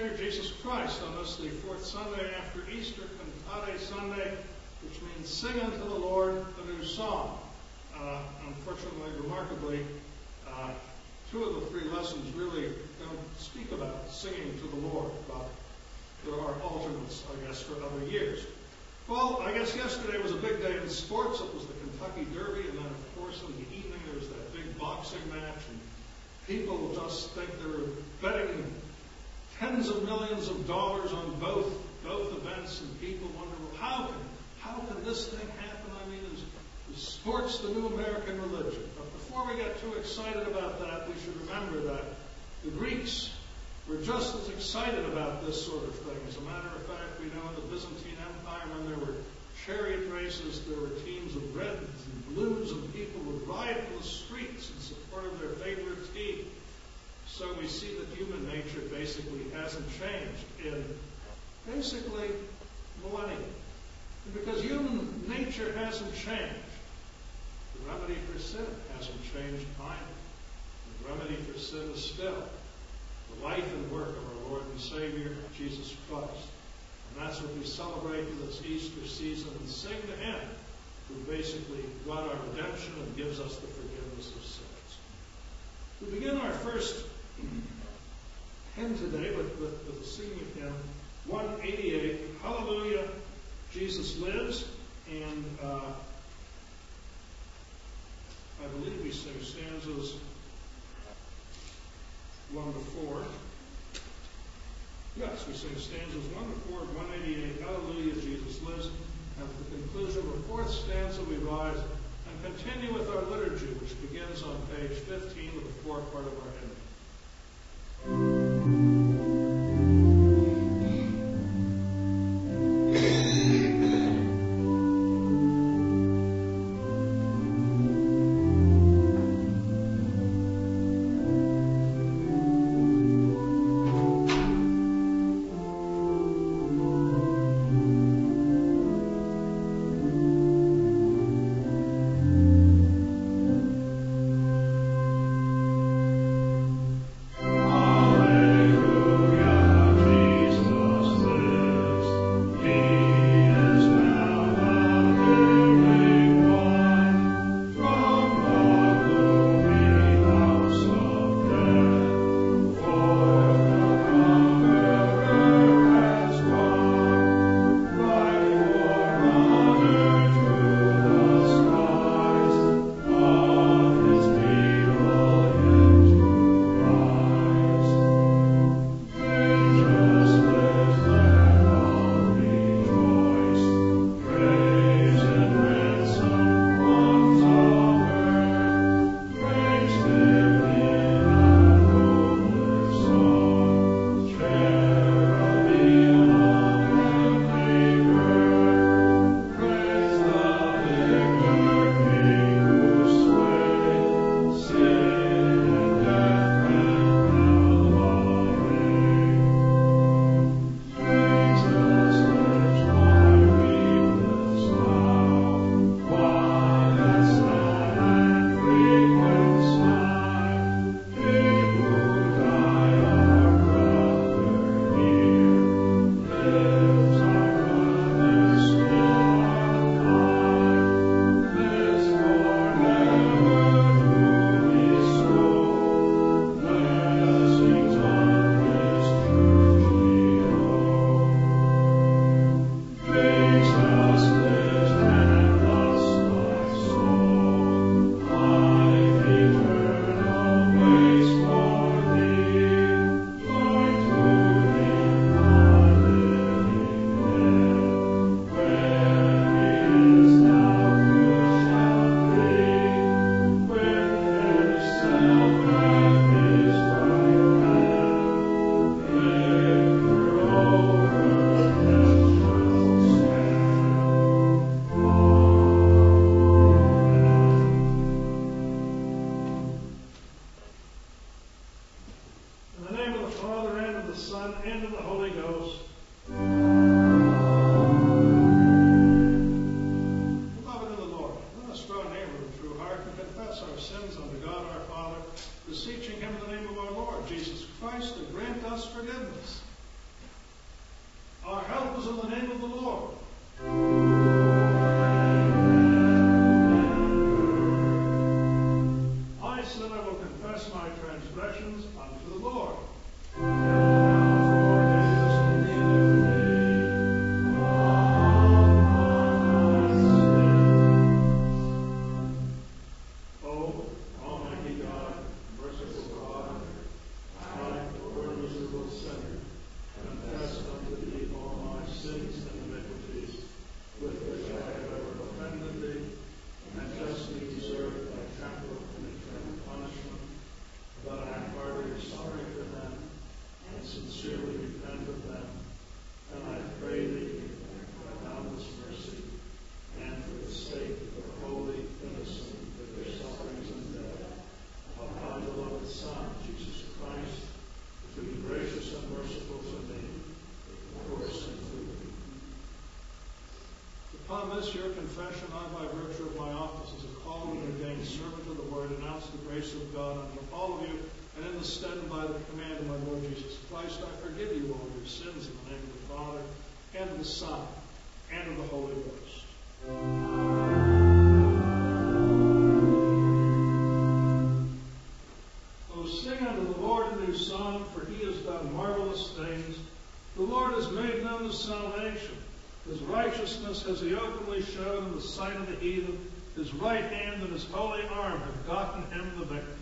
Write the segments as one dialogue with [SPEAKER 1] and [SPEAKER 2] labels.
[SPEAKER 1] Savior Jesus Christ on this, the fourth Sunday after Easter, Cantate Sunday, which means sing unto the Lord a new song. Unfortunately, remarkably, two of the three lessons really don't speak about singing to the Lord, but there are alternates, I guess, for other years. Well, I guess yesterday was a big day in sports. It was the Kentucky Derby, and then, of course, in the evening there was that big boxing match, and people just think they're betting tens of millions of dollars on both events, and people wonder, well, how can this thing happen? I mean, is sports the new American religion? But before we get too excited about that, we should remember that the Greeks were just as excited about this sort of thing. As a matter of fact, we know in the Byzantine Empire, when there were chariot races, there were teams of reds and blues, and people would ride in the streets in support of their favorite team. So we see that human nature basically hasn't changed in basically millennia. And because human nature hasn't changed, the remedy for sin hasn't changed either. The remedy for sin is still the life and work of our Lord and Savior, Jesus Christ. And that's what we celebrate in this Easter season and sing to Him, who basically got our redemption and gives us the forgiveness of sins. We begin our first hymn today with the singing of hymn 188, Hallelujah, Jesus Lives, and I believe we sing stanzas 1 to 4. Yes, we sing stanzas 1 to 4 of 188, Hallelujah, Jesus Lives. At the conclusion of the fourth stanza, we rise and continue with our liturgy, which begins on page 15 of the fourth part of our hymn. Upon this your confession, I, by virtue of my office as a called and ordained servant of the word, announce the grace of God unto all of you, and in the stead and by the command of my Lord Jesus Christ, I forgive you all your sins in the name of the Father, and of the Son, and of the Holy Ghost. Oh, sing unto the Lord a new song, for he has done marvelous things. The Lord has made known his salvation. His righteousness has he openly shown in the sight of the heathen. His right hand and his holy arm have gotten him the victory.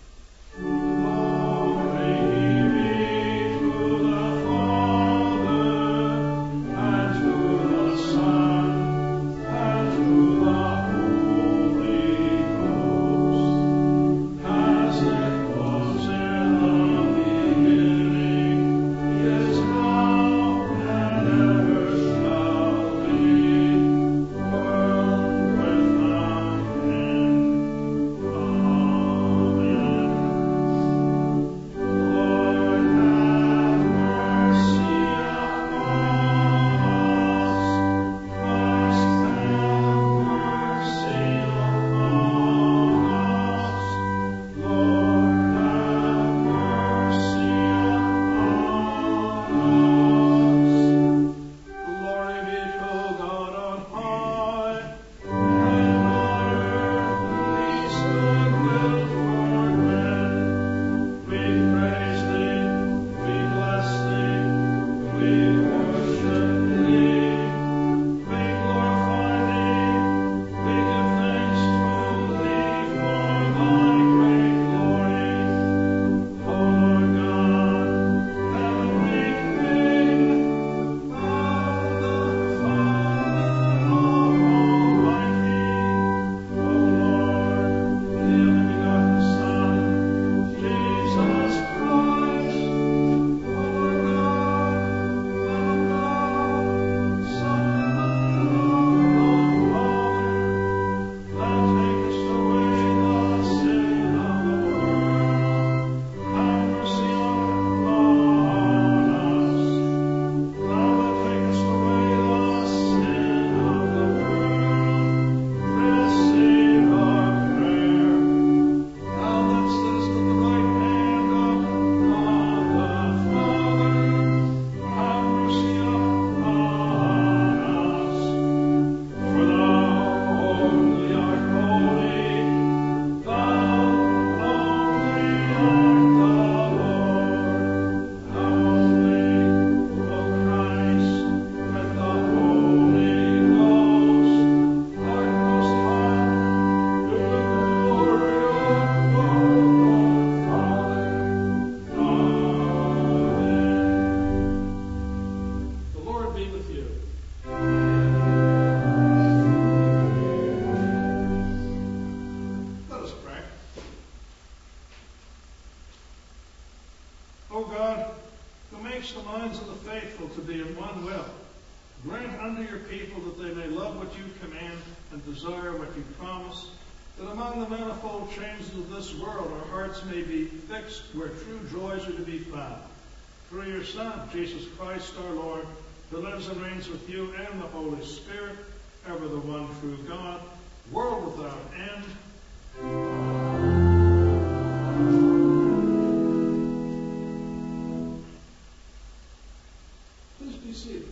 [SPEAKER 1] Glory be to the Father, and to the Son, and to the Holy Ghost, as it was in the beginning, is now, and ever shall be, world without end. Amen. Lord, have mercy upon us. Christ, have mercy upon us. Lord, have mercy upon us. Glory be to God on high, and on earth peace, goodwill toward men. We praise thee, we bless thee, we worship thee, we glorify thee, we give thanks to thee for thy great glory. O Lord God, heavenly King, of the Father Almighty, O Lord, the only begotten Son, Jesus Christ, O Lord God, Lamb of God, Son of the Father, thou takest away the sin of the world. Have mercy upon us. Thou that takest away the sin of the world, receive our prayer. Thou that sittest at the right hand of God the Father, have mercy upon us. For thou only art holy, thou only art the Lord, thou only, O Christ, with the Holy Ghost, art most high, in the glory of God the Father. Amen. The Lord be with you. Let us pray. O God, who makes the minds of the faithful to be in one will, grant unto your people that they may love what you command and desire what you promise, that among the manifold changes of this world our hearts may be fixed where true joys are to be found. Through your Son, Jesus Christ our Lord, who lives and reigns with you and the Holy Spirit, ever the one true God, world without end. Please be seated.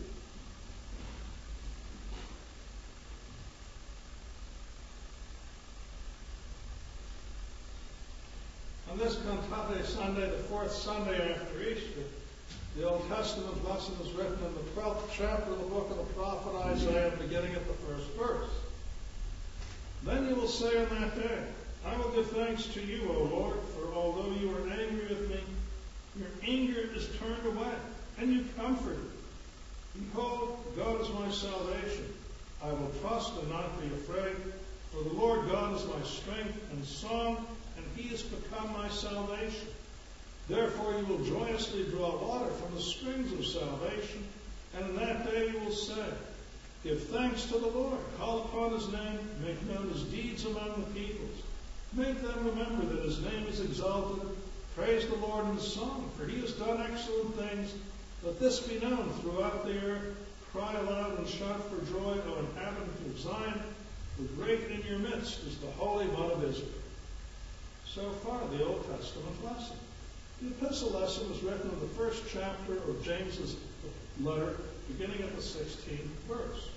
[SPEAKER 1] On this Cantate Sunday, the fourth Sunday after Easter, the Old Testament lesson is written in the 12th chapter of the book of the prophet Isaiah, beginning at the first verse. Then you will say on that day, I will give thanks to you, O Lord, for although you are angry with me, your anger is turned away, and you comfort me. Behold, God is my salvation. I will trust and not be afraid, for the Lord God is my strength and song, and he has become my salvation. Therefore you will joyously draw water from the springs of salvation, and in that day you will say, give thanks to the Lord, call upon his name, make known his deeds among the peoples. Make them remember that his name is exalted. Praise the Lord in song, for he has done excellent things. Let this be known throughout the earth. Cry aloud and shout for joy, O inhabitants of Zion, the great in your midst is the Holy One of Israel. So far, the Old Testament lesson. The epistle lesson was written in the first chapter of James's letter, beginning at the 16th verse.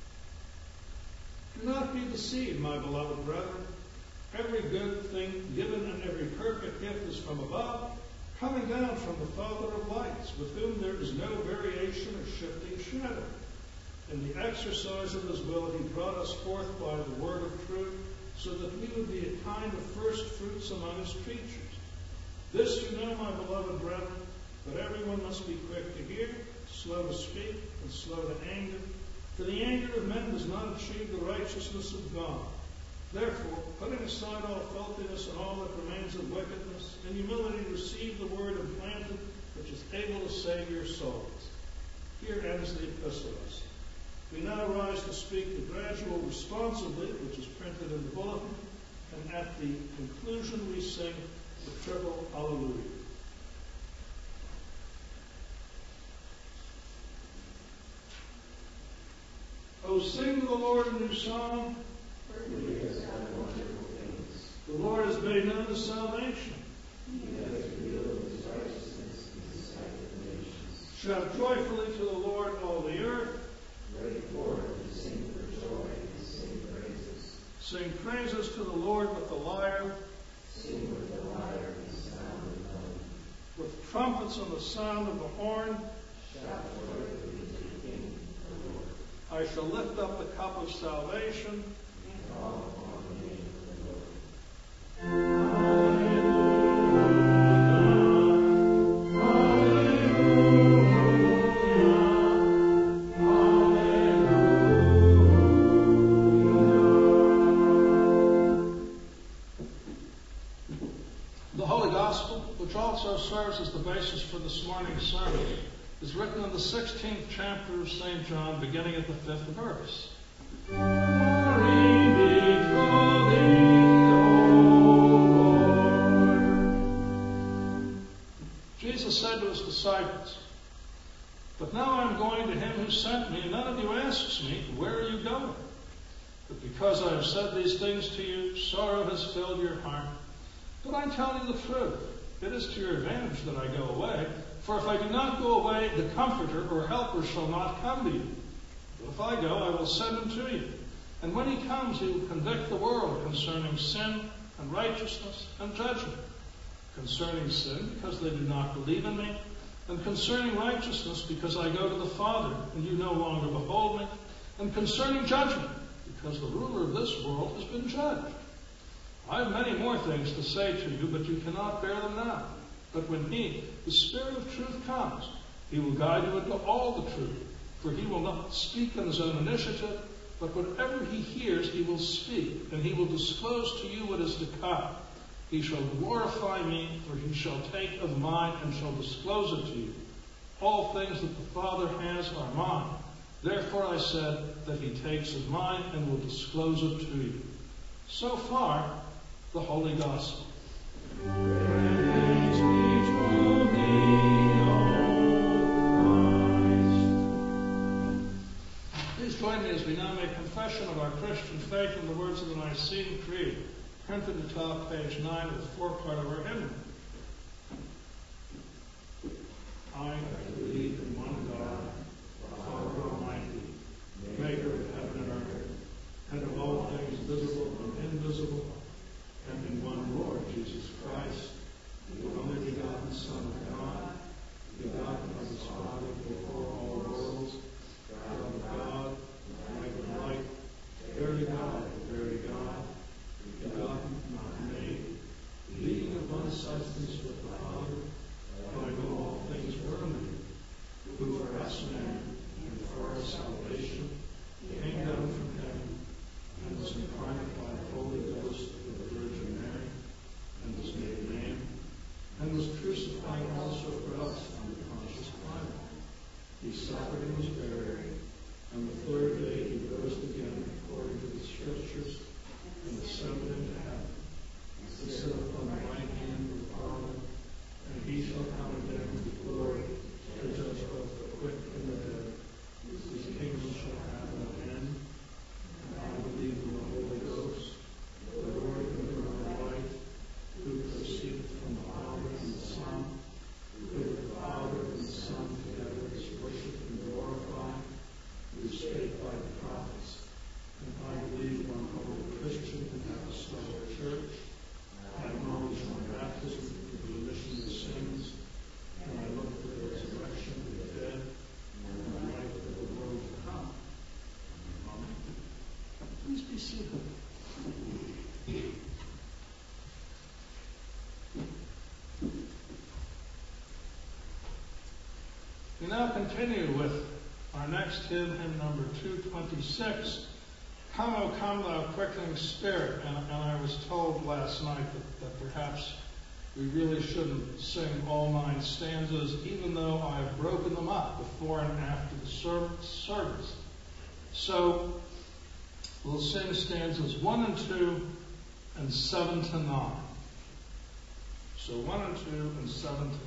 [SPEAKER 1] Do not be deceived, my beloved brethren. Every good thing given and every perfect gift is from above, coming down from the Father of lights, with whom there is no variation or shifting shadow. In the exercise of his will, he brought us forth by the word of truth, so that we would be a kind of first fruits among his creatures. This you know, my beloved brethren, that everyone must be quick to hear, slow to speak, and slow to anger. For the anger of men does not achieve the righteousness of God. Therefore, putting aside all filthiness and all that remains of wickedness, in humility receive the word implanted, which is able to save your souls. Here ends the epistle lesson. We now rise to speak the gradual responsibly, which is printed in the bulletin, and at the conclusion we sing the triple Alleluia. Oh, sing to the Lord a new song. The Lord has made known his salvation.
[SPEAKER 2] He has revealed his righteousness in the sight of the nations.
[SPEAKER 1] Shout joyfully to the Lord, all the earth.
[SPEAKER 2] Break forth and sing for joy and sing praises.
[SPEAKER 1] Sing praises to the Lord with the lyre.
[SPEAKER 2] Sing with the lyre and sound of melody.
[SPEAKER 1] With trumpets and the sound of the horn.
[SPEAKER 2] Shout joyfully to the King, the Lord.
[SPEAKER 1] I shall lift up the cup of salvation.
[SPEAKER 2] And call upon the name of the Lord.
[SPEAKER 1] The Holy Gospel, which also serves as the basis for this morning's sermon, is written in the 16th chapter of St. John, beginning at the 5th verse. Glory be to thee, O Lord. Jesus said to his disciples, but now I am going to him who sent me, and none of you asks me, where are you going? But because I have said these things to you, sorrow has filled your heart. But I tell you the truth. It is to your advantage that I go away. For if I do not go away, the Comforter or Helper shall not come to you. But if I go, I will send him to you. And when he comes, he will convict the world concerning sin and righteousness and judgment. Concerning sin, because they do not believe in me. And concerning righteousness, because I go to the Father, and you no longer behold me. And concerning judgment, because the ruler of this world has been judged. I have many more things to say to you, but you cannot bear them now. But when he, the Spirit of truth, comes, he will guide you into all the truth. For he will not speak on his own initiative, but whatever he hears he will speak, and he will disclose to you what is to come. He shall glorify me, for he shall take of mine and shall disclose it to you. All things that the Father has are mine. Therefore I said that he takes of mine and will disclose it to you. So far, the Holy Gospel. Praise be to thee, O Christ. Please join me as we now make confession of our Christian faith in the words of the Nicene Creed, printed atop page 9 of the forepart of our hymn. I believe in one God, Father Almighty, maker of heaven and earth, and of all things visible and invisible, and in one Lord Jesus Christ, the only begotten Son of God, begotten of his Father before all worlds, God of God, light of light, very God of very God, begotten, not made, being of one substance with the Father, by whom all things were made, who We now continue with our next hymn, hymn number 226, Come, O Come, Thou Quickening Spirit. And I was told last night that perhaps we really shouldn't sing all 9 stanzas, even though I've broken them up before and after the service. So we'll sing stanzas 1 and 2 and 7 to 9. So 1 and 2 and 7 to 9.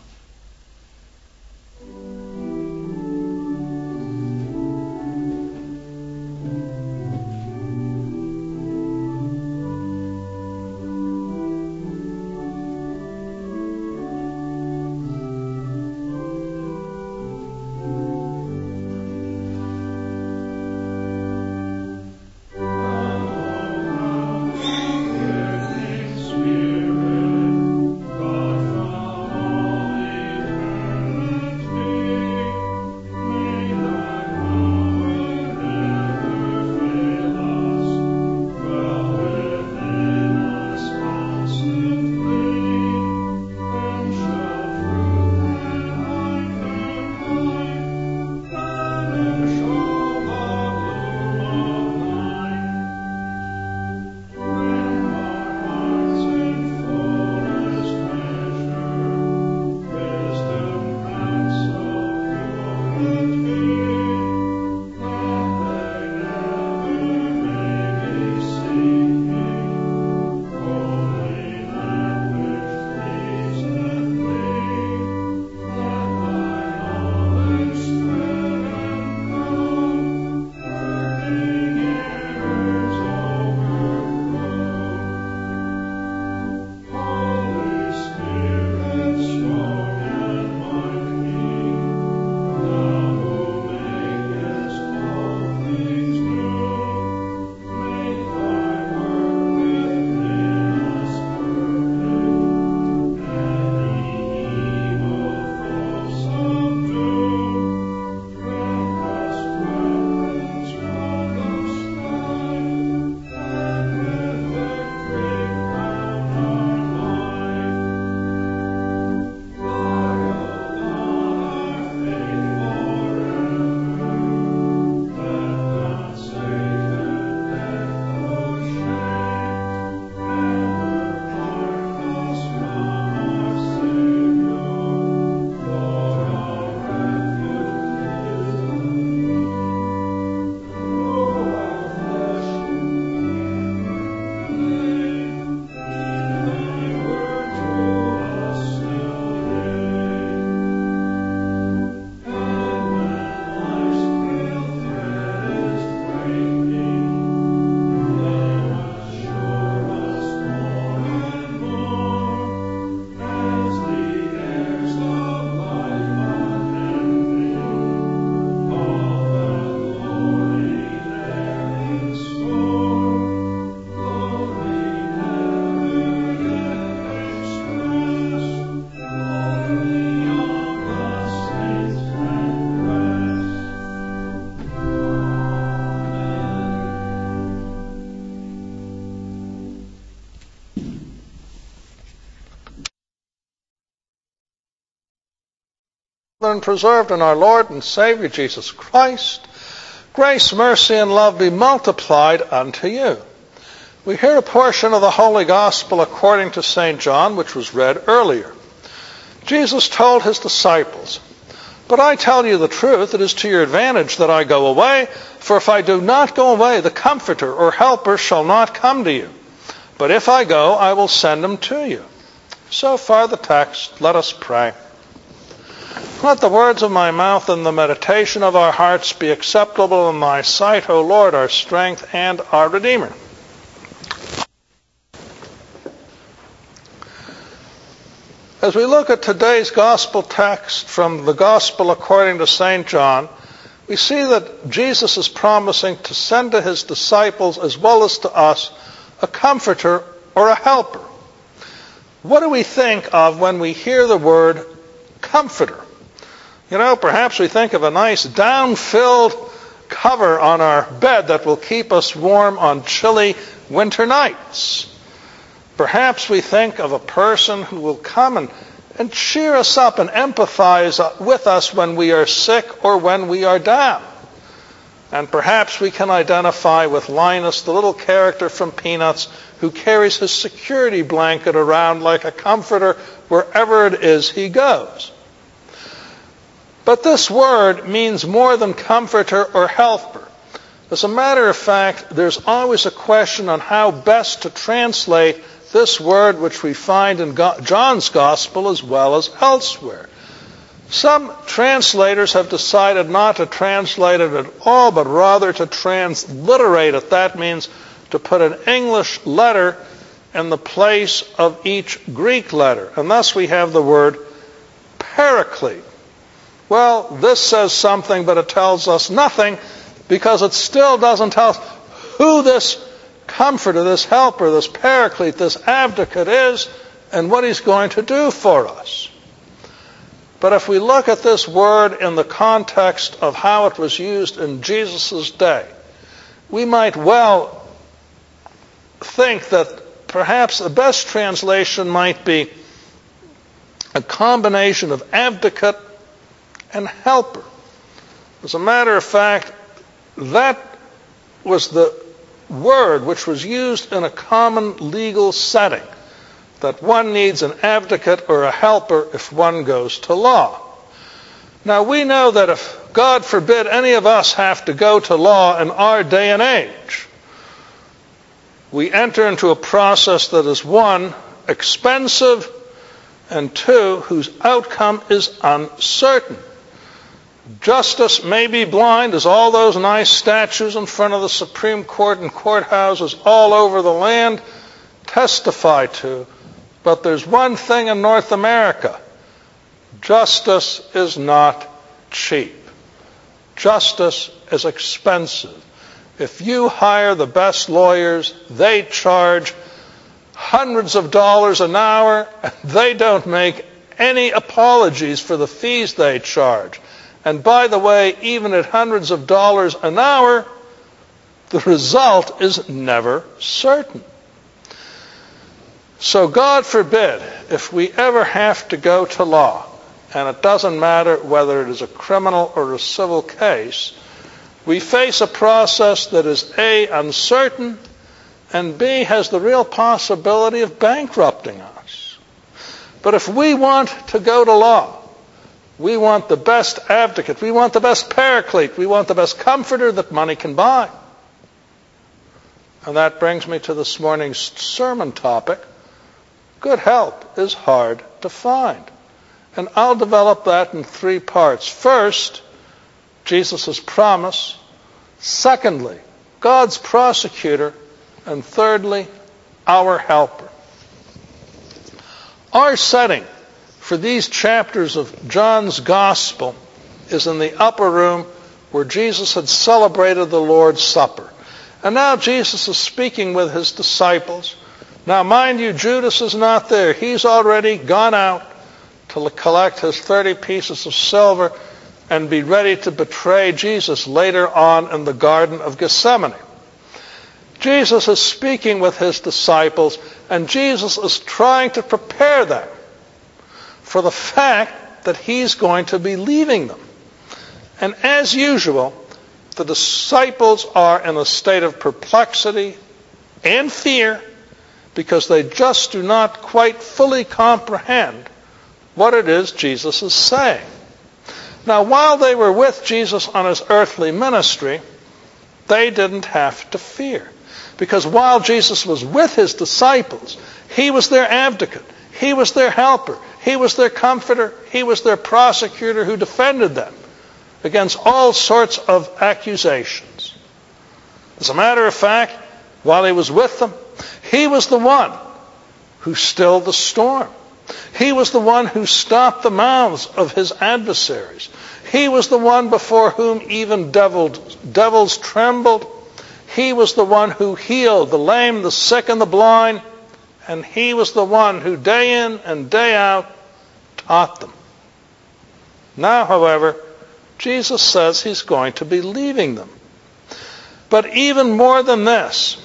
[SPEAKER 3] And preserved in our Lord and Savior Jesus Christ, grace, mercy, and love be multiplied unto you. We hear a portion of the Holy Gospel according to St. John, which was read earlier. Jesus told his disciples, "But I tell you the truth, it is to your advantage that I go away, for if I do not go away, the Comforter or Helper shall not come to you. But if I go, I will send him to you." So far the text. Let us pray. Let the words of my mouth and the meditation of our hearts be acceptable in thy sight, O Lord, our strength and our Redeemer. As we look at today's gospel text from the Gospel according to St. John, we see that Jesus is promising to send to his disciples as well as to us a comforter or a helper. What do we think of when we hear the word comforter? You know, perhaps we think of a nice down-filled cover on our bed that will keep us warm on chilly winter nights. Perhaps we think of a person who will come and cheer us up and empathize with us when we are sick or when we are down. And perhaps we can identify with Linus, the little character from Peanuts, who carries his security blanket around like a comforter wherever it is he goes. But this word means more than comforter or helper. As a matter of fact, there's always a question on how best to translate this word, which we find in John's Gospel as well as elsewhere. Some translators have decided not to translate it at all, but rather to transliterate it. That means to put an English letter in the place of each Greek letter. And thus we have the word paraclete. Well, this says something, but it tells us nothing, because it still doesn't tell us who this comforter, this helper, this paraclete, this advocate is, and what he's going to do for us. But if we look at this word in the context of how it was used in Jesus' day, we might well think that perhaps the best translation might be a combination of advocate and helper. As a matter of fact, that was the word which was used in a common legal setting, that one needs an advocate or a helper if one goes to law. Now, we know that if, God forbid, any of us have to go to law in our day and age, we enter into a process that is, one, expensive, and two, whose outcome is uncertain. Justice may be blind, as all those nice statues in front of the Supreme Court and courthouses all over the land testify to. But there's one thing in North America: justice is not cheap. Justice is expensive. If you hire the best lawyers, they charge hundreds of dollars an hour, and they don't make any apologies for the fees they charge. And by the way, even at hundreds of dollars an hour, the result is never certain. So God forbid, if we ever have to go to law, and it doesn't matter whether it is a criminal or a civil case, we face a process that is A, uncertain, and B, has the real possibility of bankrupting us. But if we want to go to law, we want the best advocate, we want the best paraclete, we want the best comforter that money can buy. And that brings me to this morning's sermon topic: good help is hard to find. And I'll develop that in three parts. First, Jesus' promise. Secondly, God's prosecutor. And thirdly, our helper. Our setting for these chapters of John's Gospel is in the upper room where Jesus had celebrated the Lord's Supper. And now Jesus is speaking with his disciples. Now, mind you, Judas is not there. He's already gone out to collect his 30 pieces of silver and be ready to betray Jesus later on in the Garden of Gethsemane. Jesus is speaking with his disciples, and Jesus is trying to prepare them for the fact that he's going to be leaving them. And as usual, the disciples are in a state of perplexity and fear because they just do not quite fully comprehend what it is Jesus is saying. Now, while they were with Jesus on his earthly ministry, they didn't have to fear. Because while Jesus was with his disciples, he was their advocate, he was their helper, he was their comforter, he was their prosecutor who defended them against all sorts of accusations. As a matter of fact, while he was with them, he was the one who stilled the storm. He was the one who stopped the mouths of his adversaries. He was the one before whom even devils trembled. He was the one who healed the lame, the sick, and the blind. And he was the one who day in and day out taught them. Now, however, Jesus says he's going to be leaving them. But even more than this,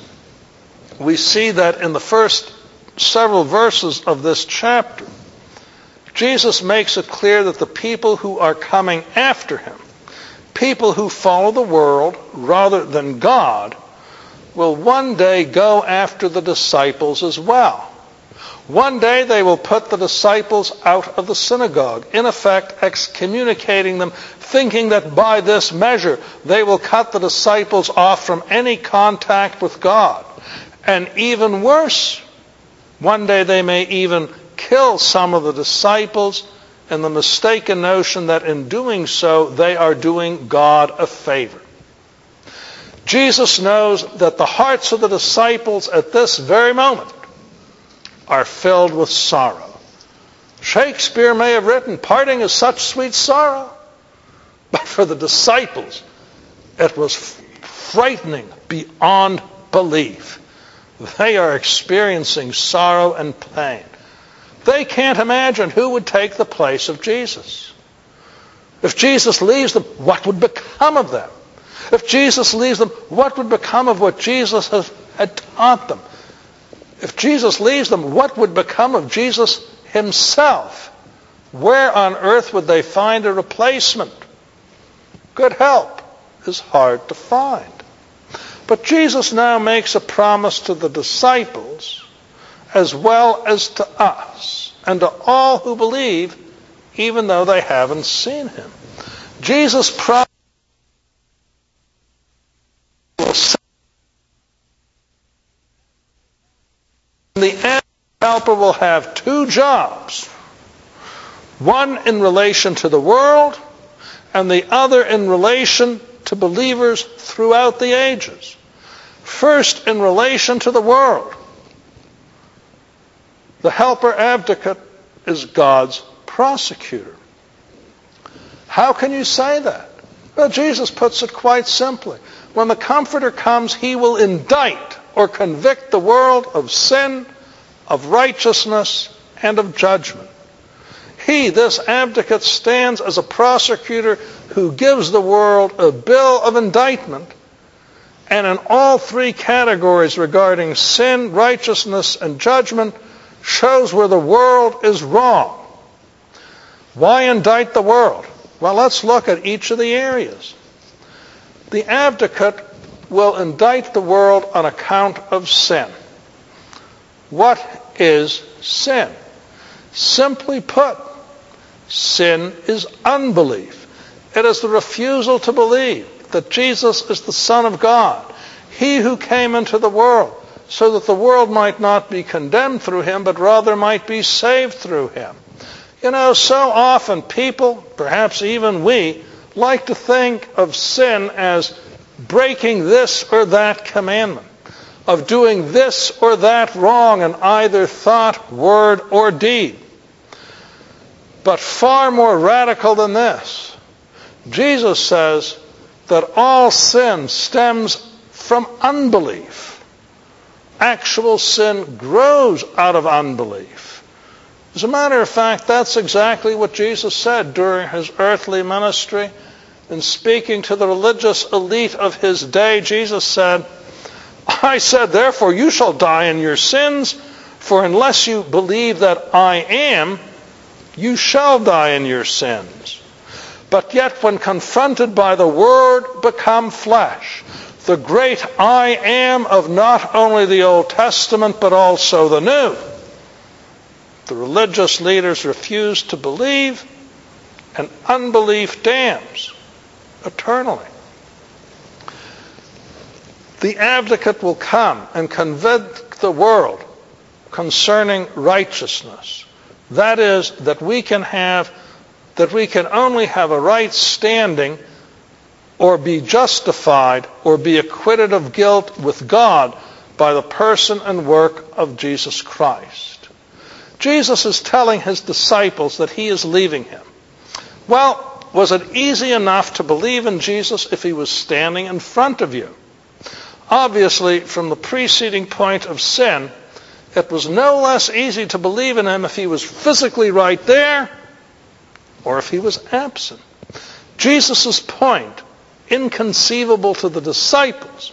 [SPEAKER 3] we see that in the first several verses of this chapter, Jesus makes it clear that the people who are coming after him, people who follow the world rather than God, will one day go after the disciples as well. One day they will put the disciples out of the synagogue, in effect excommunicating them, thinking that by this measure they will cut the disciples off from any contact with God. And even worse, one day they may even kill some of the disciples in the mistaken notion that in doing so they are doing God a favor. Jesus knows that the hearts of the disciples at this very moment are filled with sorrow. Shakespeare may have written, "Parting is such sweet sorrow," but for the disciples it was frightening beyond belief. They are experiencing sorrow and pain. They can't imagine who would take the place of Jesus. If Jesus leaves them, what would become of them? If Jesus leaves them, what would become of what Jesus had taught them? If Jesus leaves them, what would become of Jesus himself? Where on earth would they find a replacement? Good help is hard to find. But Jesus now makes a promise to the disciples as well as to us and to all who believe, even though they haven't seen him. Jesus promised in the end, the helper will have two jobs. One in relation to the world, and the other in relation to believers throughout the ages. First, in relation to the world. The helper advocate is God's prosecutor. How can you say that? Well, Jesus puts it quite simply. When the Comforter comes, he will indict or convict the world of sin, of righteousness, and of judgment. He, this advocate, stands as a prosecutor who gives the world a bill of indictment, and in all three categories regarding sin, righteousness, and judgment, shows where the world is wrong. Why indict the world? Well, let's look at each of the areas. The advocate will indict the world on account of sin. What is sin? Simply put, sin is unbelief. It is the refusal to believe that Jesus is the Son of God, he who came into the world so that the world might not be condemned through him, but rather might be saved through him. You know, so often people, perhaps even we, like to think of sin as breaking this or that commandment, of doing this or that wrong in either thought, word, or deed. But far more radical than this, Jesus says that all sin stems from unbelief. Actual sin grows out of unbelief. As a matter of fact, that's exactly what Jesus said during his earthly ministry. In speaking to the religious elite of his day, Jesus said, "I said, therefore, you shall die in your sins, for unless you believe that I am, you shall die in your sins." But yet, when confronted by the Word become flesh, the great I am of not only the Old Testament, but also the New, the religious leaders refuse to believe, and unbelief damns eternally. The advocate will come and convict the world concerning righteousness. That is, that we can only have a right standing or be justified or be acquitted of guilt with God by the person and work of Jesus Christ. Jesus is telling his disciples that he is leaving him. Well, was it easy enough to believe in Jesus if he was standing in front of you? Obviously, from the preceding point of sin, it was no less easy to believe in him if he was physically right there or if he was absent. Jesus' point, inconceivable to the disciples,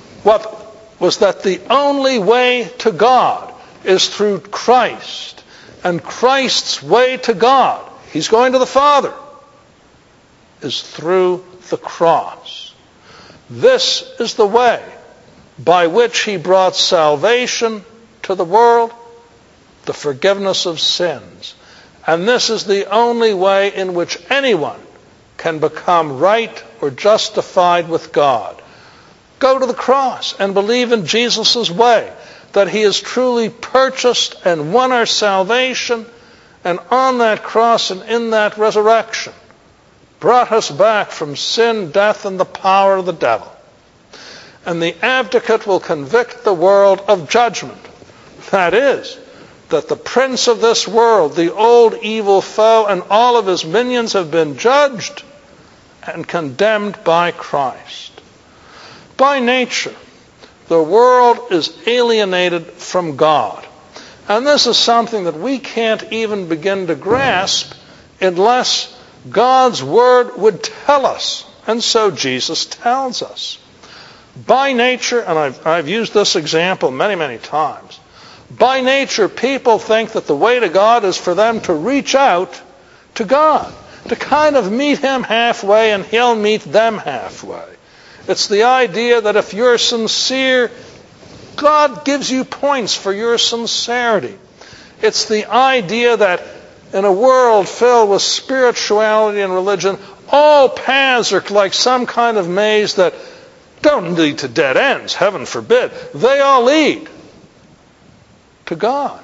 [SPEAKER 3] was that the only way to God is through Christ, And Christ's way to God, he's going to the Father, is through the cross. This is the way by which he brought salvation to the world, the forgiveness of sins. And this is the only way in which anyone can become right or justified with God. Go to the cross and believe in Jesus' way, that he has truly purchased and won our salvation, and on that cross and in that resurrection brought us back from sin, death, and the power of the devil. And the advocate will convict the world of judgment. That is, that the prince of this world, the old evil foe, and all of his minions have been judged and condemned by Christ. By nature, the world is alienated from God. And this is something that we can't even begin to grasp unless God's Word would tell us. And so Jesus tells us. By nature, and I've used this example many, many times, by nature, people think that the way to God is for them to reach out to God, to kind of meet him halfway and he'll meet them halfway. It's the idea that if you're sincere, God gives you points for your sincerity. It's the idea that in a world filled with spirituality and religion, all paths are like some kind of maze that don't lead to dead ends, heaven forbid. They all lead to God.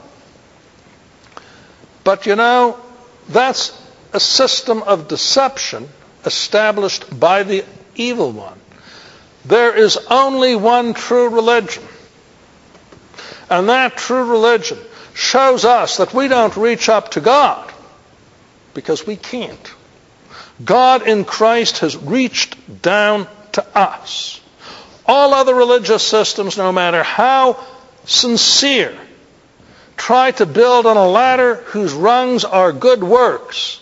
[SPEAKER 3] But that's a system of deception established by the evil one. There is only one true religion. And that true religion shows us that we don't reach up to God because we can't. God in Christ has reached down to us. All other religious systems, no matter how sincere, try to build on a ladder whose rungs are good works.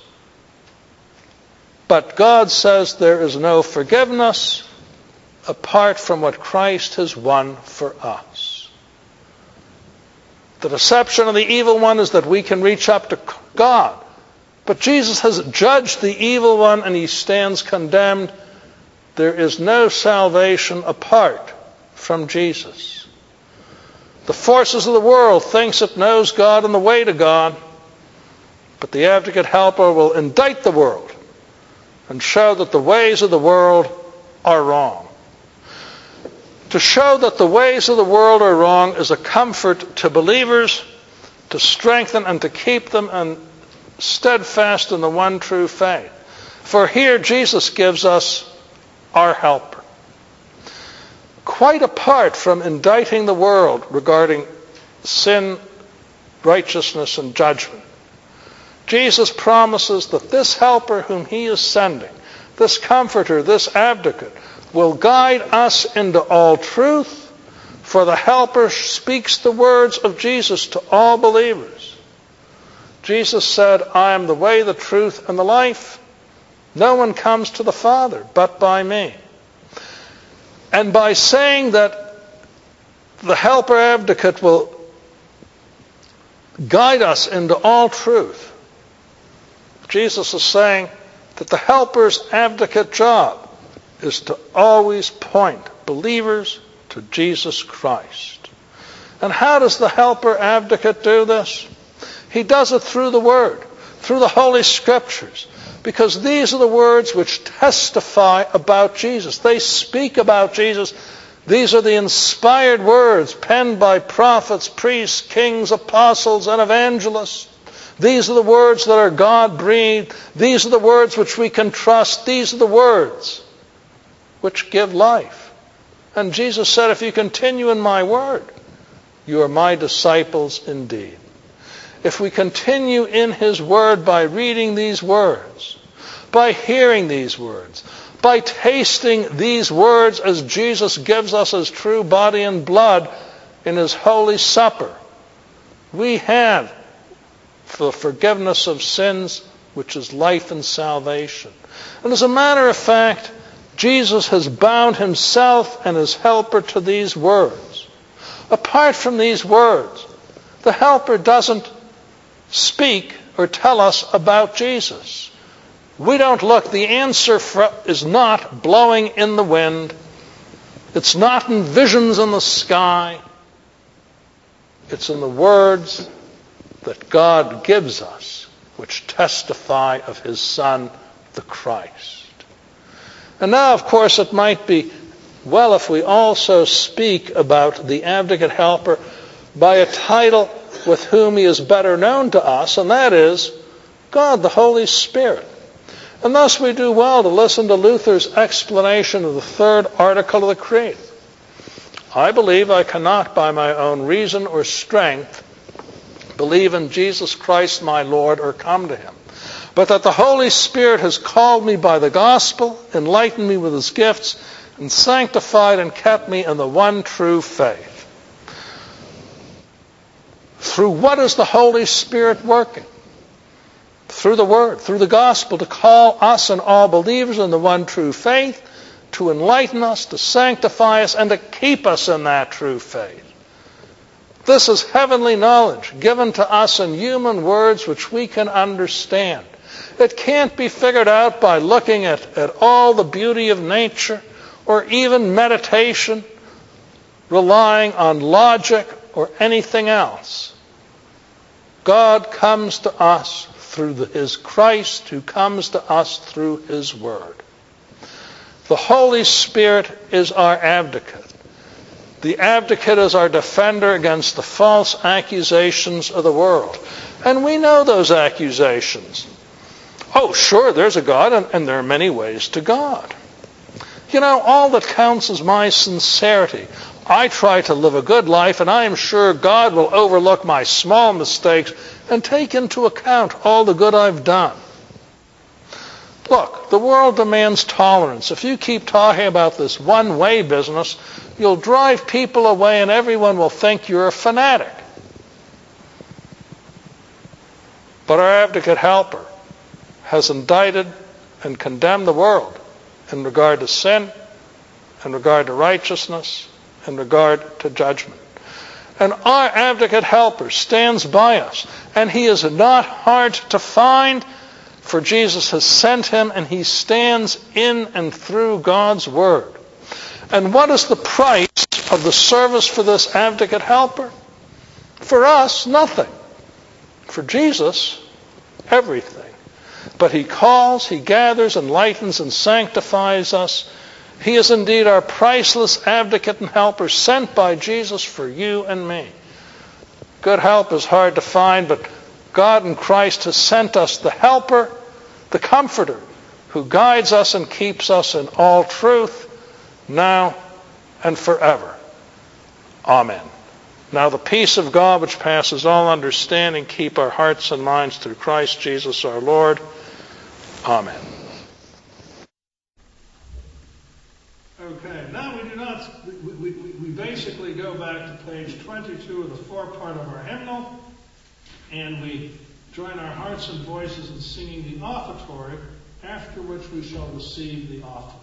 [SPEAKER 3] But God says there is no forgiveness apart from what Christ has won for us. The deception of the evil one is that we can reach up to God. But Jesus has judged the evil one and he stands condemned. There is no salvation apart from Jesus. The forces of the world thinks it knows God and the way to God, but the advocate helper will indict the world and show that the ways of the world are wrong. To show that the ways of the world are wrong is a comfort to believers, to strengthen and to keep them steadfast in the one true faith. For here Jesus gives us our helper. Quite apart from indicting the world regarding sin, righteousness, and judgment, Jesus promises that this helper whom he is sending, this comforter, this advocate, will guide us into all truth, for the helper speaks the words of Jesus to all believers. Jesus said, I am the way, the truth, and the life. No one comes to the Father but by me. And by saying that the helper advocate will guide us into all truth, Jesus is saying that the helper's advocate job is to always point believers to Jesus Christ. And how does the helper advocate do this? He does it through the Word, through the Holy Scriptures, because these are the words which testify about Jesus. They speak about Jesus. These are the inspired words penned by prophets, priests, kings, apostles, and evangelists. These are the words that are God-breathed. These are the words which we can trust. These are the words which give life. And Jesus said, if you continue in my word, you are my disciples indeed. If we continue in his word by reading these words, by hearing these words, by tasting these words as Jesus gives us his true body and blood in his holy supper, we have the forgiveness of sins, which is life and salvation. And as a matter of fact, Jesus has bound himself and his helper to these words. Apart from these words, the helper doesn't speak or tell us about Jesus. We don't look. The answer is not blowing in the wind. It's not in visions in the sky. It's in the words that God gives us, which testify of his Son, the Christ. And now, of course, it might be well if we also speak about the advocate helper by a title with whom he is better known to us, and that is God the Holy Spirit. And thus we do well to listen to Luther's explanation of the third article of the Creed. I believe I cannot by my own reason or strength believe in Jesus Christ my Lord or come to him, but that the Holy Spirit has called me by the gospel, enlightened me with his gifts, and sanctified and kept me in the one true faith. Through what is the Holy Spirit working? Through the Word, through the gospel, to call us and all believers in the one true faith, to enlighten us, to sanctify us, and to keep us in that true faith. This is heavenly knowledge given to us in human words which we can understand. It can't be figured out by looking at all the beauty of nature or even meditation, relying on logic or anything else. God comes to us through his Christ, who comes to us through his Word. The Holy Spirit is our advocate. The advocate is our defender against the false accusations of the world. And we know those accusations. Oh, sure, there's a God, and there are many ways to God. You know, all that counts is my sincerity. I try to live a good life, and I am sure God will overlook my small mistakes and take into account all the good I've done. Look, the world demands tolerance. If you keep talking about this one-way business, you'll drive people away and everyone will think you're a fanatic. But our advocate helper has indicted and condemned the world in regard to sin, in regard to righteousness, in regard to judgment. And our advocate helper stands by us, and he is not hard to find, for Jesus has sent him, and he stands in and through God's Word. And what is the price of the service for this advocate helper? For us, nothing. For Jesus, everything. But he calls, he gathers, enlightens, and sanctifies us. He is indeed our priceless advocate and helper sent by Jesus for you and me. Good help is hard to find, but God in Christ has sent us the helper, the comforter, who guides us and keeps us in all truth, now and forever. Amen. Now the peace of God, which passes all understanding, keep our hearts and minds through Christ Jesus our Lord. Amen.
[SPEAKER 1] Okay, now we basically go back to page 22 of the forepart of our hymnal, and we join our hearts and voices in singing the offertory, after which we shall receive the offering.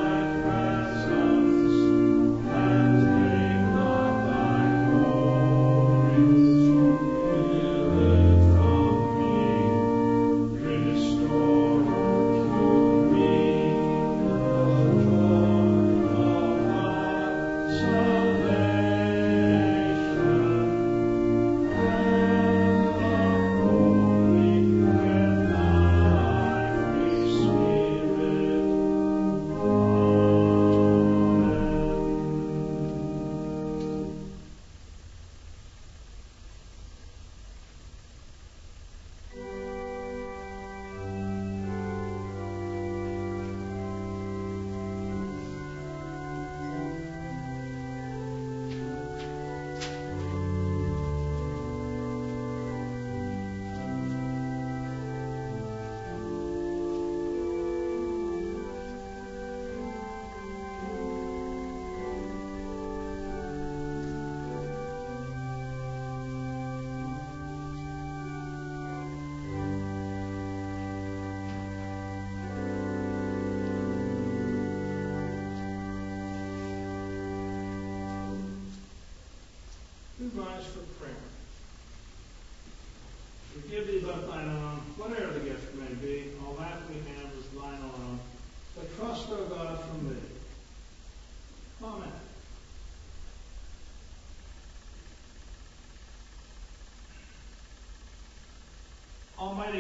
[SPEAKER 2] Thy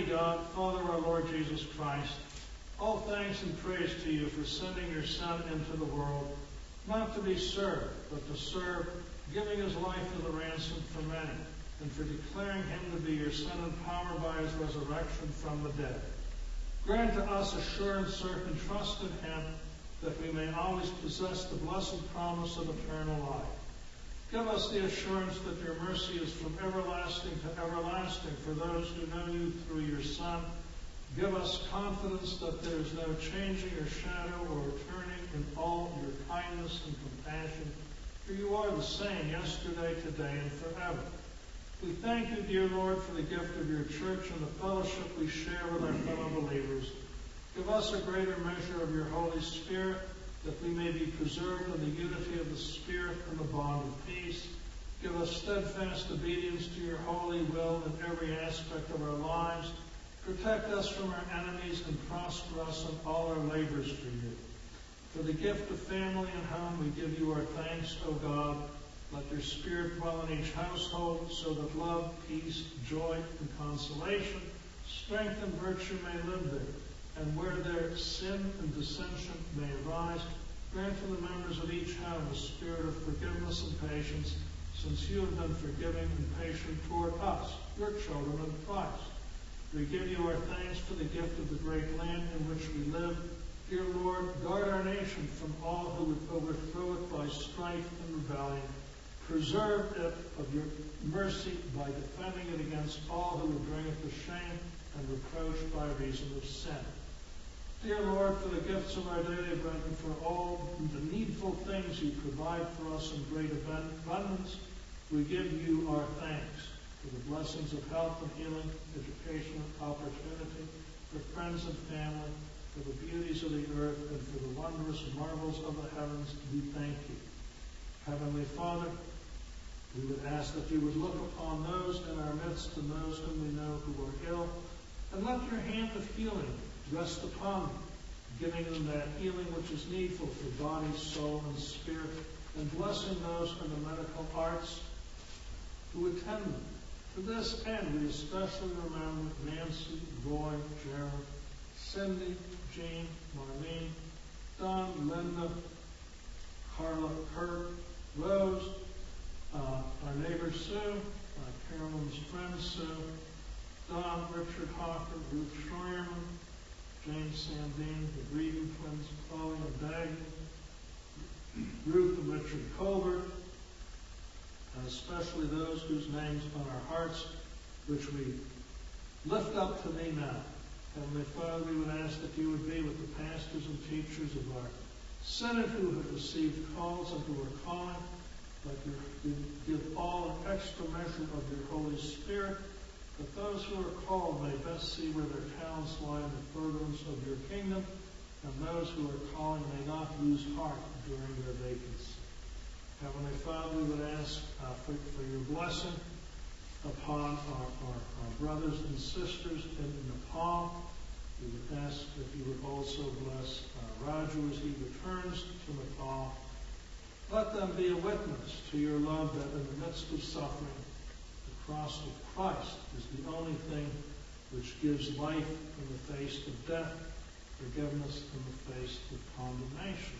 [SPEAKER 1] God, Father our Lord Jesus Christ, all thanks and praise to you for sending your Son into the world, not to be served, but to serve, giving his life as a ransom for many, and for declaring him to be your Son in power by his resurrection from the dead. Grant to us assurance, sir, and trust in him, that we may always possess the blessed promise of eternal life. Give us the assurance that your mercy is from everlasting to everlasting for those who know you through your Son. Give us confidence that there is no changing or shadow or turning in all your kindness and compassion, for you are the same yesterday, today, and forever. We thank you, dear Lord, for the gift of your church and the fellowship we share with our fellow believers. Give us a greater measure of your Holy Spirit, that we may be preserved in the unity of the Spirit and the bond of peace. Give us steadfast obedience to your holy will in every aspect of our lives. Protect us from our enemies and prosper us in all our labors for you. For the gift of family and home, we give you our thanks, O God. Let your Spirit dwell in each household, so that love, peace, joy, and consolation, strength and virtue may live there. And where there sin and dissension may arise, grant to the members of each home a spirit of forgiveness and patience, since you have been forgiving and patient toward us, your children in Christ. We give you our thanks for the gift of the great land in which we live. Dear Lord, guard our nation from all who would overthrow it by strife and rebellion. Preserve it of your mercy by defending it against all who would bring it to shame and reproach by reason of sin. Dear Lord, for the gifts of our daily bread and for all the needful things you provide for us in great abundance, we give you our thanks for the blessings of health and healing, education and opportunity, for friends and family, for the beauties of the earth, and for the wondrous marvels of the heavens. We thank you. Heavenly Father, we would ask that you would look upon those in our midst and those whom we know who are ill, and let your hand of healing rest upon them, giving them that healing which is needful for body, soul, and spirit, and blessing those in the medical arts who attend them. To this end, we especially remember Nancy, Roy, Gerald, Cindy, Jean, Marlene, Don, Linda, Carla, Kurt, Rose, our neighbor Sue, Carolyn's friend Sue, Don, Richard Hawker, Ruth Scheuerman, James Sandine, the Breeden twins, Chloe and Dagny, Ruth and Richard Colbert, and especially those whose names on our hearts, which we lift up to thee now. Heavenly Father, we would ask that you would be with the pastors and teachers of our Synod who have received calls and who are calling, that you give all an extra measure of your Holy Spirit, that those who are called may best see where their talents lie in the furtherance of your kingdom, and those who are calling may not lose heart during their vacancy. Heavenly Father, we would ask for your blessing upon our brothers and sisters in Nepal. We would ask that you would also bless Raju as he returns to Nepal. Let them be a witness to your love that in the midst of suffering, the cross of Christ is the only thing which gives life in the face of death, forgiveness in the face of condemnation.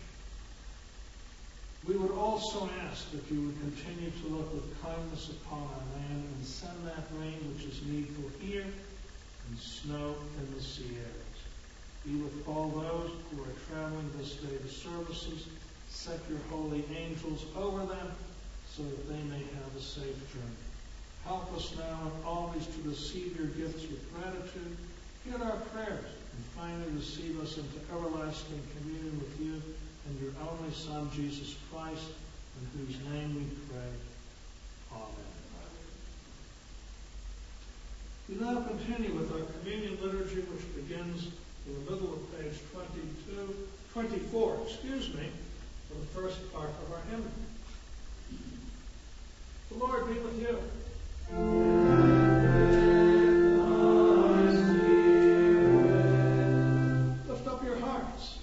[SPEAKER 1] We would also ask that you would continue to look with kindness upon our land and send that rain which is needful here and snow in the sea areas. Be with all those who are traveling this day to services. Set your holy angels over them so that they may have a safe journey. Help us now and always to receive your gifts with gratitude. Hear our prayers and finally receive us into everlasting communion with you and your only Son, Jesus Christ, in whose name we pray. Amen. We now continue with our communion liturgy, which begins in the middle of page 24, for the first part of our hymn. The Lord be with you. Lift up your hearts.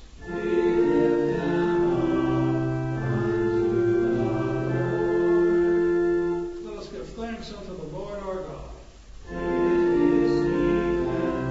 [SPEAKER 1] Let us give thanks unto the Lord our God.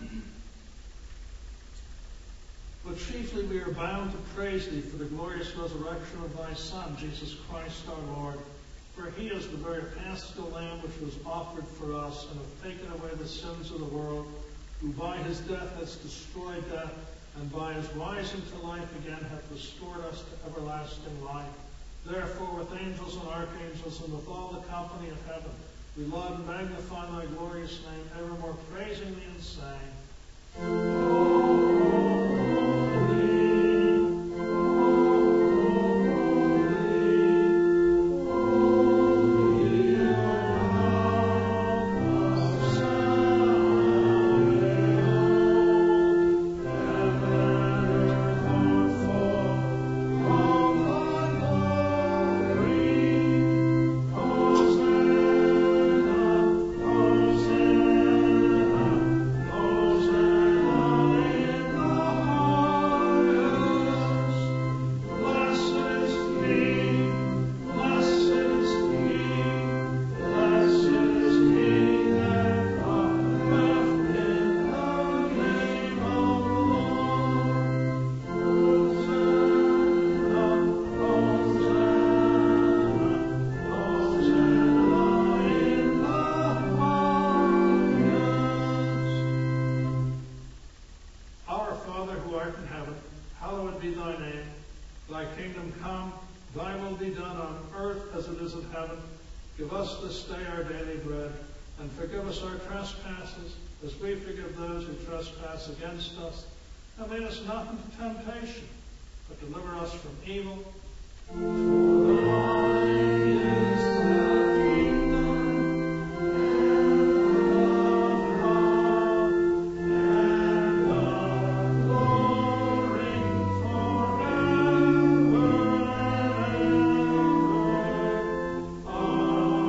[SPEAKER 1] But chiefly we are bound to praise thee for the glorious resurrection of thy Son, Jesus Christ our Lord. For he is the very Paschal Lamb which was offered for us, and hath taken away the sins of the world, who by his death has destroyed death, and by his rising to life again hath restored us to everlasting life. Therefore with angels and archangels, and with all the company of heaven, we laud and magnify thy glorious name, evermore praising thee and saying, Give us this day our daily bread, and forgive us our trespasses, as we forgive those who trespass against us. And lead us not into temptation, but deliver us from evil. For thine is the kingdom, and the power, and the glory forever and ever.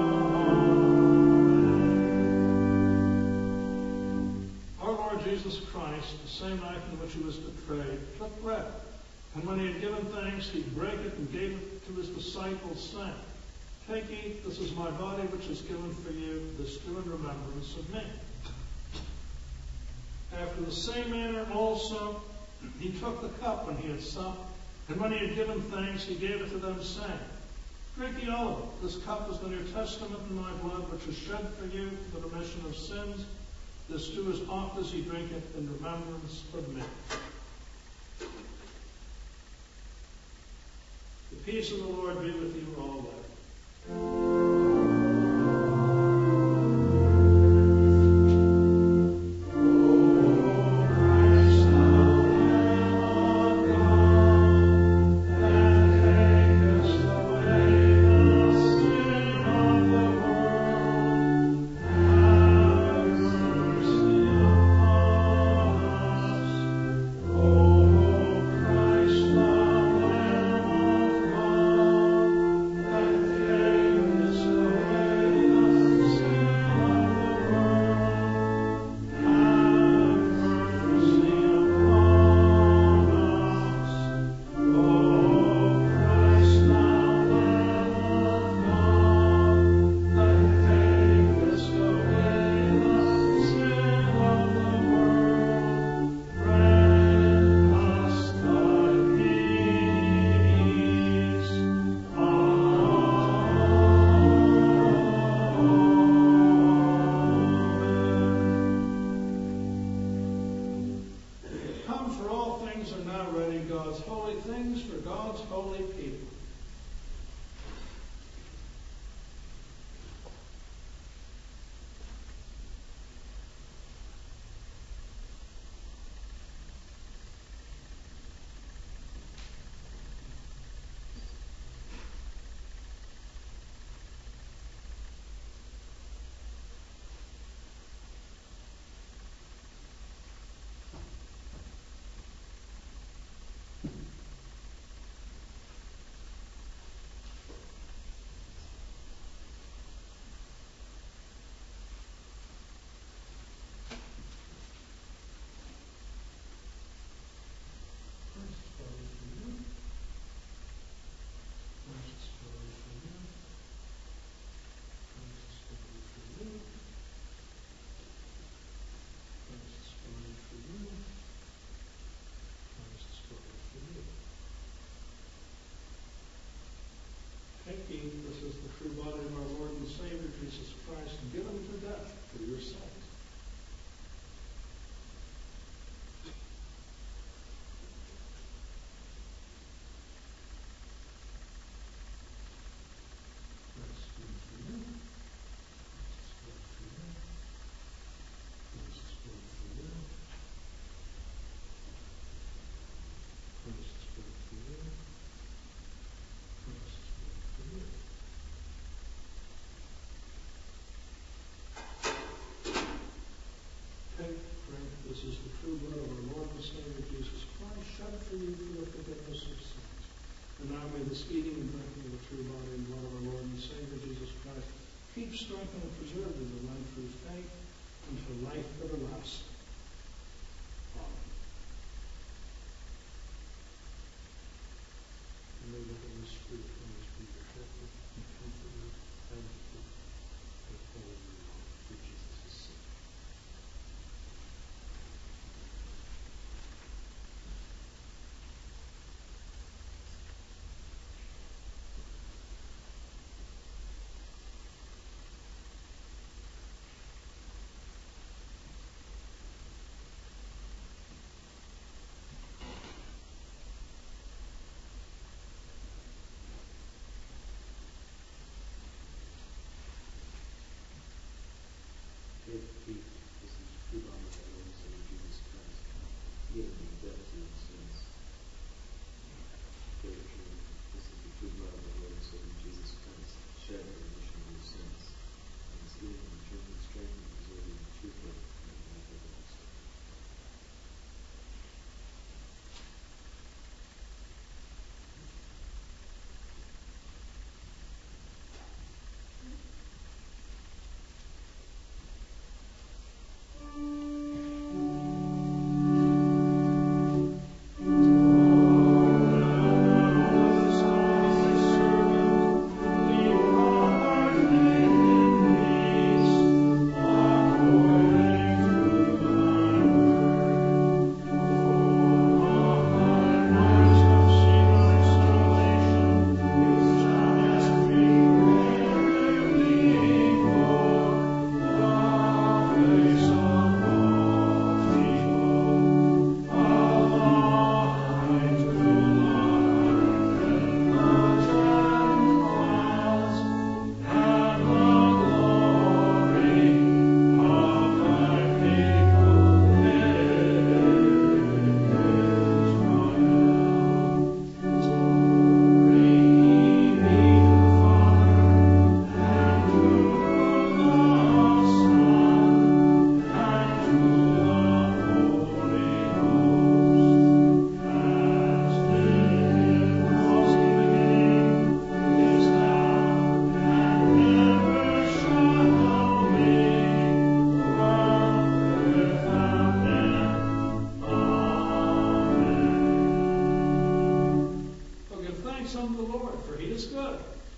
[SPEAKER 1] Jesus Christ, the same night in which he was betrayed, took bread, and when he had given thanks, he brake it and gave it to his disciples, saying, Take, eat, this is my body which is given for you, this do in remembrance of me. After the same manner also he took the cup when he had supped, and when he had given thanks, he gave it to them, saying, Drink ye all of it. This cup is the New Testament in my blood, which is shed for you for the remission of sins. This do as oft as ye drink it in remembrance of me. The peace of the Lord be with you always. and Savior Jesus Christ, shed for you for the forgiveness of sins. And now may this eating and drinking of the true body and blood of our Lord and Savior Jesus Christ keep, strengthen, and preserve you in life through faith unto life everlasting. Amen. And may the Holy Spirit always be your helper and comforter and keeper and follow you along through Jesus' sake.
[SPEAKER 2] This is true body of our Lord and Savior Jesus Christ, given in death to your sins. This is the true blood of our Lord and Savior Jesus Christ, shed for the remission of your sins, and is healing and returning strength and preserving the true faith and the life everlasting.
[SPEAKER 1] Unto the Lord, for he is good.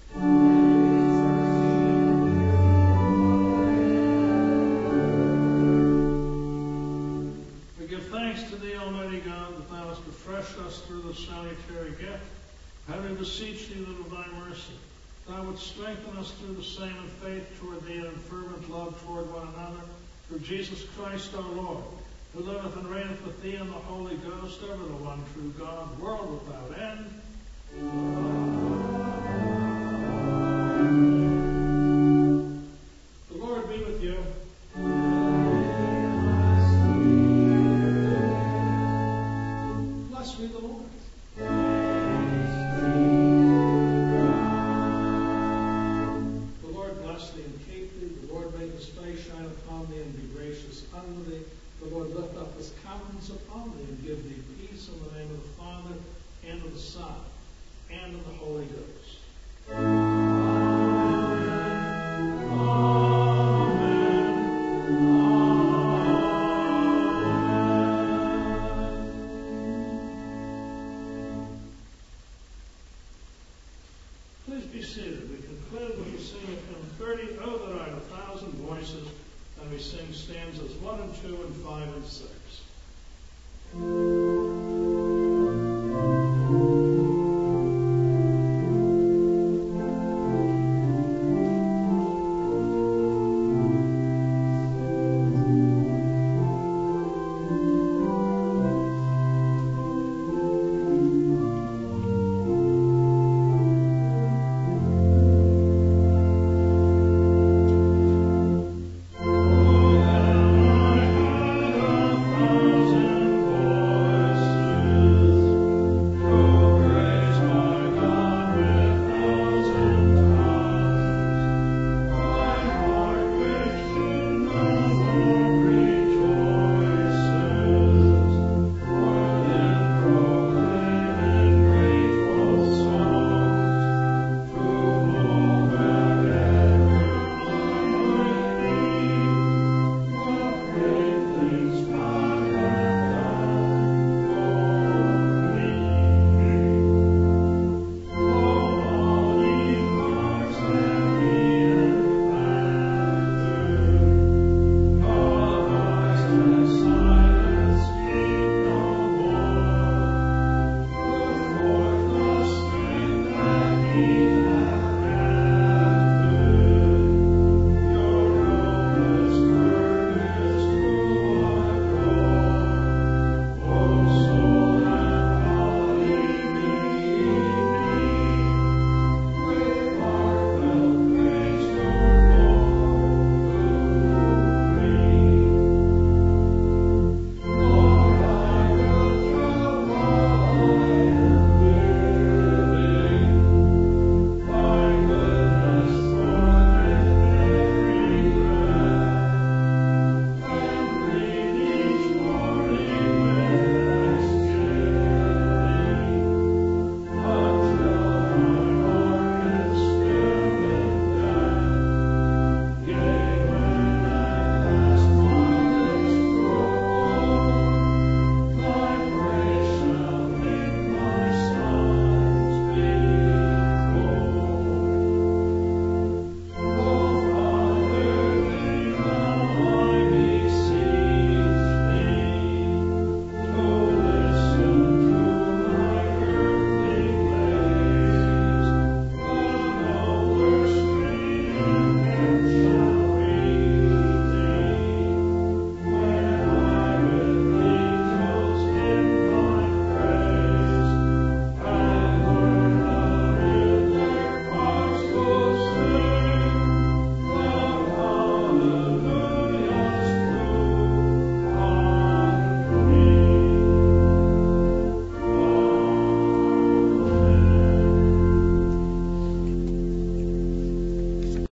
[SPEAKER 1] We give thanks to thee, Almighty God, that thou hast refreshed us through the salutary gift. Having beseeched thee that of thy mercy, thou wouldst strengthen us through the same in faith toward thee and in fervent love toward one another, through Jesus Christ our Lord, who liveth and reigneth with thee in the Holy Ghost, ever the one true God, world without end. The Lord be with you. Bless me the Lord. The Lord bless thee and keep thee. The Lord make his face shine upon thee and be gracious unto thee. The Lord lift up his countenance upon thee and give thee peace in the name of the Father, and of the Son, and of the Holy Ghost. Please be seated. We conclude with the singing of hymn 30, Oh That I Had 1,000 Voices, and we sing stanzas 1 and 2 and 5 and 6.